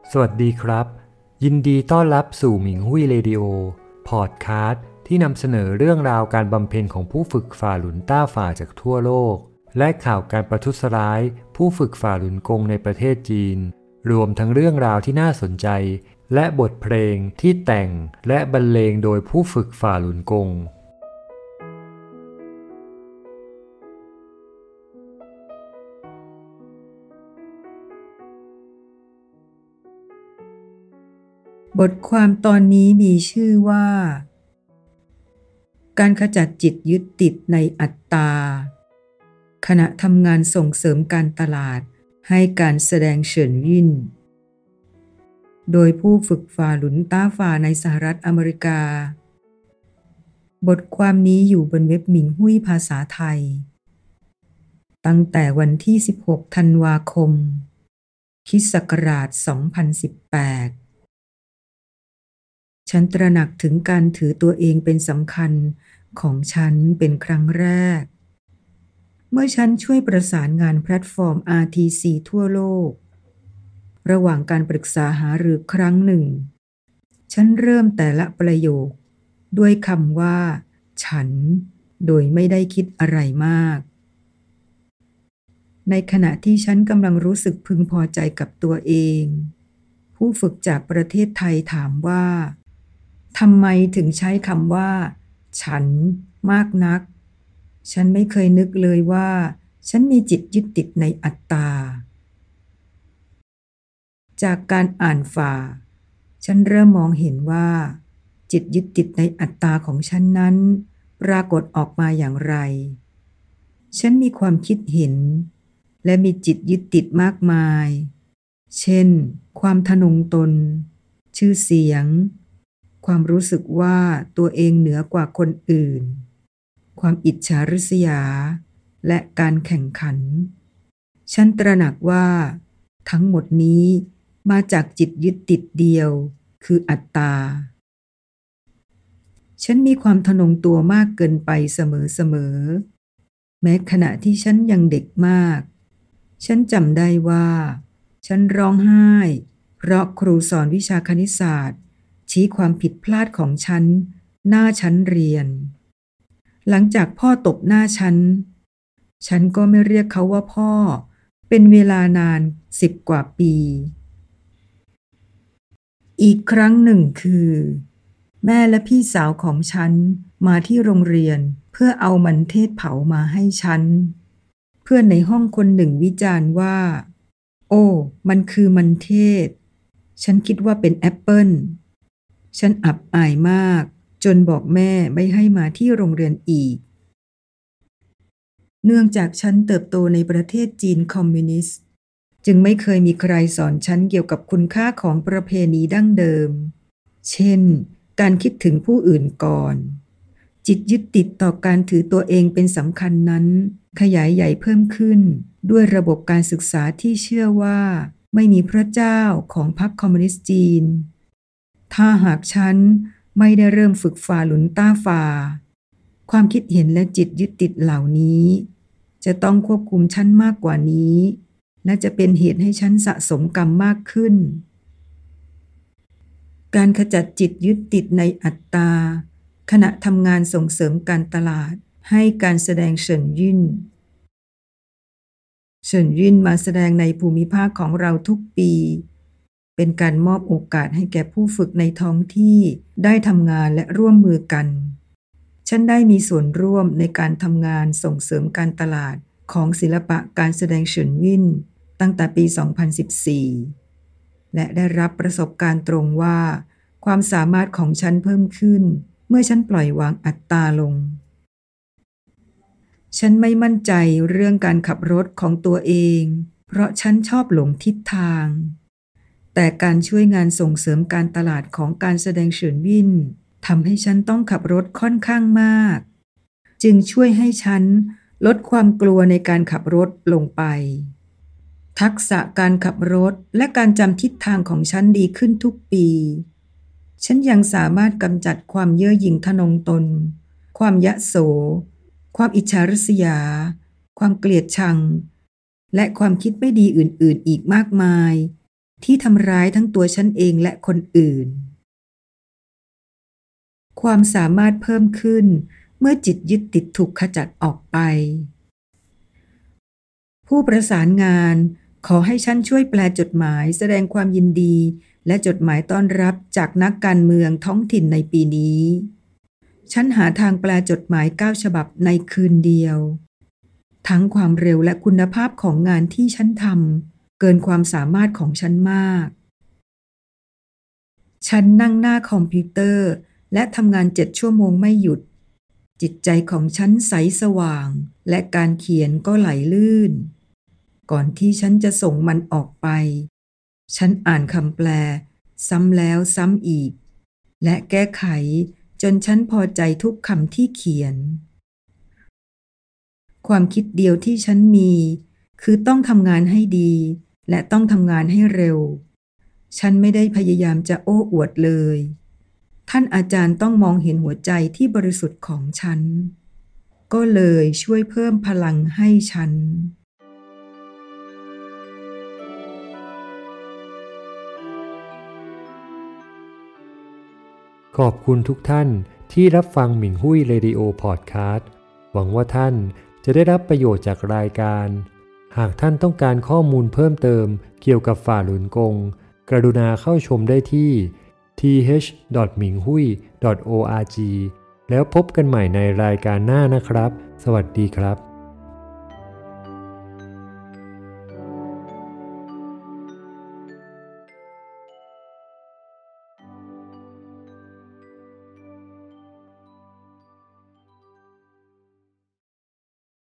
สวัสดีครับยินดีต้อนรับสู่หมิงหุ้ยเรดิโอพอดคาสต์ที่นำเสนอเรื่องราวการบำเพ็ญของผู้ฝึกฝ่าหลุนต้าฝ่าจากทั่วโลกและข่าวการประทุษร้ายผู้ฝึกฝ่าหลุนกงในประเทศจีนรวมทั้งเรื่องราวที่น่าสนใจและบทเพลงที่แต่งและบรรเลงโดยผู้ฝึกฝ่าหลุนกงบทความตอนนี้มีชื่อว่าการขจัดจิตยึดติดในอัตตาขณะทำงานส่งเสริมการตลาดให้การแสดงเฉินยิ่นโดยผู้ฝึกฝ่าหลุนต้าฝ่าในสหรัฐอเมริกาบทความนี้อยู่บนเว็บหมิงหุ้ยภาษาไทยตั้งแต่วันที่16ธันวาคมค.ศ. 2018ฉันตระหนักถึงการถือตัวเองเป็นสำคัญของฉันเป็นครั้งแรกเมื่อฉันช่วยประสานงานแพลตฟอร์ม RTC ทั่วโลกระหว่างการปรึกษาหารือครั้งหนึ่งฉันเริ่มแต่ละประโยคด้วยคำว่าฉันโดยไม่ได้คิดอะไรมากในขณะที่ฉันกำลังรู้สึกพึงพอใจกับตัวเองผู้ฝึกจากประเทศไทยถามว่าทำไมถึงใช้คำว่าฉันมากนักฉันไม่เคยนึกเลยว่าฉันมีจิตยึดติดในอัตตาจากการอ่านฝ่าฉันเริ่มมองเห็นว่าจิตยึดติดในอัตตาของฉันนั้นปรากฏออกมาอย่างไรฉันมีความคิดเห็นและมีจิตยึดติดมากมายเช่นความทะนงตนชื่อเสียงความรู้สึกว่าตัวเองเหนือกว่าคนอื่นความอิจฉาริษยาและการแข่งขันฉันตระหนักว่าทั้งหมดนี้มาจากจิตยึดติดเดียวคืออัตตาฉันมีความทะนงตัวมากเกินไปเสมอแม้ขณะที่ฉันยังเด็กมากฉันจำได้ว่าฉันร้องไห้เพราะครูสอนวิชาคณิตศาสตร์ชี้ความผิดพลาดของฉันหน้าชั้นเรียนหลังจากพ่อตบหน้าฉันก็ไม่เรียกเขาว่าพ่อเป็นเวลานาน10 กว่าปีอีกครั้งหนึ่งคือแม่และพี่สาวของฉันมาที่โรงเรียนเพื่อเอามันเทศเผามาให้ฉันเพื่อนในห้องคนหนึ่งวิจารณ์ว่าโอ้มันคือมันเทศฉันคิดว่าเป็นแอปเปิ้ลฉันอับอายมากจนบอกแม่ไม่ให้มาที่โรงเรียนอีกเนื่องจากฉันเติบโตในประเทศจีนคอมมิวนิสต์จึงไม่เคยมีใครสอนฉันเกี่ยวกับคุณค่าของประเพณีดั้งเดิมเช่นการคิดถึงผู้อื่นก่อนจิตยึดติดต่อการถือตัวเองเป็นสำคัญนั้นขยายใหญ่เพิ่มขึ้นด้วยระบบการศึกษาที่เชื่อว่าไม่มีพระเจ้าของพรรคคอมมิวนิสต์จีนถ้าหากฉันไม่ได้เริ่มฝึกฝ่าหลุนต้าฝ่าความคิดเห็นและจิตยึดติดเหล่านี้จะต้องควบคุมฉันมากกว่านี้และจะเป็นเหตุให้ฉันสะสมกรรมมากขึ้นการขจัดจิตยึดติดในอัตตาขณะทำงานส่งเสริมการตลาดให้การแสดงเฉินยิ่นมาแสดงในภูมิภาคของเราทุกปีเป็นการมอบโอกาสให้แก่ผู้ฝึกในท้องที่ได้ทำงานและร่วมมือกันฉันได้มีส่วนร่วมในการทำงานส่งเสริมการตลาดของศิลปะการแสดงเฉินยิ่นตั้งแต่ปี 2014 และได้รับประสบการณ์ตรงว่าความสามารถของฉันเพิ่มขึ้นเมื่อฉันปล่อยวางอัตตาลงฉันไม่มั่นใจเรื่องการขับรถของตัวเองเพราะฉันชอบหลงทิศทางแต่การช่วยงานส่งเสริมการตลาดของการแสดงเฉินยิ่นทำให้ฉันต้องขับรถค่อนข้างมากจึงช่วยให้ฉันลดความกลัวในการขับรถลงไปทักษะการขับรถและการจำทิศทางของฉันดีขึ้นทุกปีฉันยังสามารถกำจัดความเย่อหยิ่งทะนงตนความยโสความอิจฉาริษยาความเกลียดชังและความคิดไม่ดีอื่นๆอีกมากมายที่ทำร้ายทั้งตัวฉันเองและคนอื่นความสามารถเพิ่มขึ้นเมื่อจิตยึดติดถูกขจัดออกไปผู้ประสานงานขอให้ฉันช่วยแปลจดหมายแสดงความยินดีและจดหมายต้อนรับจากนักการเมืองท้องถิ่นในปีนี้ฉันหาทางแปลจดหมาย9 ฉบับในคืนเดียวทั้งความเร็วและคุณภาพของงานที่ฉันทำเกินความสามารถของฉันมากฉันนั่งหน้าคอมพิวเตอร์และทำงาน7 ชั่วโมงไม่หยุดจิตใจของฉันใสสว่างและการเขียนก็ไหลลื่นก่อนที่ฉันจะส่งมันออกไปฉันอ่านคำแปลซ้ำแล้วซ้ำอีกและแก้ไขจนฉันพอใจทุกคำที่เขียนความคิดเดียวที่ฉันมีคือต้องทำงานให้ดีและต้องทำงานให้เร็วฉันไม่ได้พยายามจะโอ้อวดเลยท่านอาจารย์ต้องมองเห็นหัวใจที่บริสุทธิ์ของฉันก็เลยช่วยเพิ่มพลังให้ฉันขอบคุณทุกท่านที่รับฟังหมิงหุ้ยเรดิโอพอดคาสต์หวังว่าท่านจะได้รับประโยชน์จากรายการหากท่านต้องการข้อมูลเพิ่มเติมเกี่ยวกับฝ่าหลุนกงกรุณาเข้าชมได้ที่ th.minghui.org แล้วพบกันใหม่ในรายการหน้านะครับสวัสดีครับ